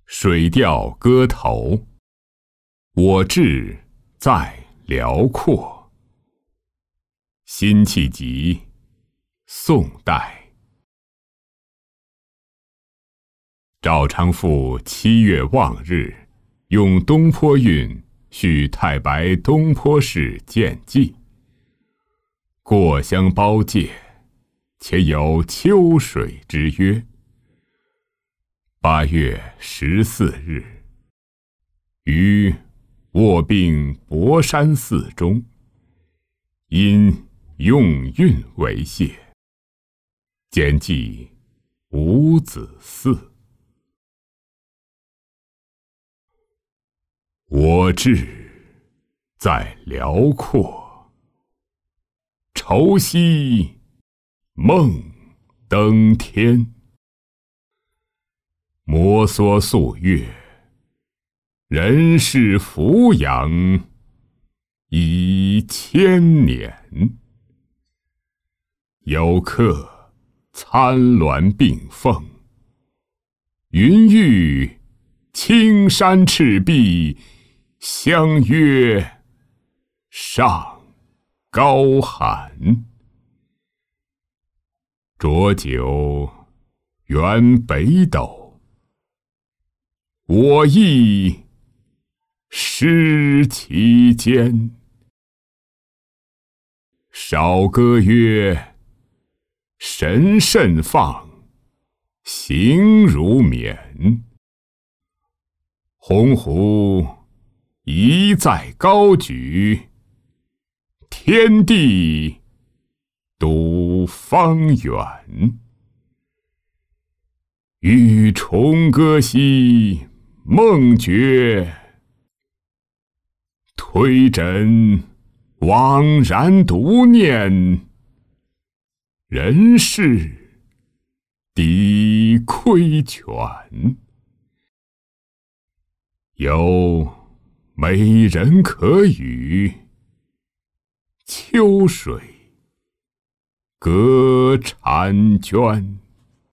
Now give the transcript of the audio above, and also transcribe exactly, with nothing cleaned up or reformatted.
水调歌头，我志在辽阔。辛弃疾，宋代。赵昌父七月望日，用东坡韵叙太白东坡氏见记。过乡包界，且有秋水之约。八月十四日，于卧病博山寺中，因用韵为谢，简记伍子嗣。我志在辽阔，愁兮梦登天。摩挲素月，人世俯仰已千年。有客参鸾并凤，云欲青山赤壁，相约上高寒。浊酒圆北斗，我亦失其间。少歌曰：神甚放，形如冕。鸿鹄一再高举，天地笃方圆。欲重歌兮梦觉，推枕惘然独念。人事抵亏全。有美人可与，秋水隔婵娟。